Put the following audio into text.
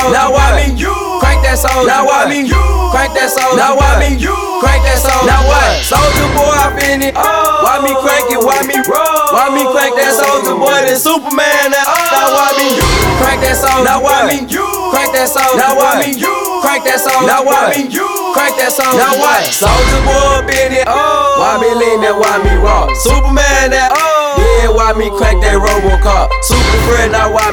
soul. Now why me? Crank that soul. Now why me? Crank that soul. Now why me? Crank that soul. Now what? Soldier boy, I fin it. Why me crank it? Why me roll? Why me crank that soldier boy? Then Superman. Now why me? Crank that soul. Now why me? Crank that soul. Now why me? Crank that soul. Now why me? Crank that soul. Now what? Soldier boy, been it. Why me lean that? Why me rock? Superman that. Yeah, why me crank that Robocop? Super friend, now why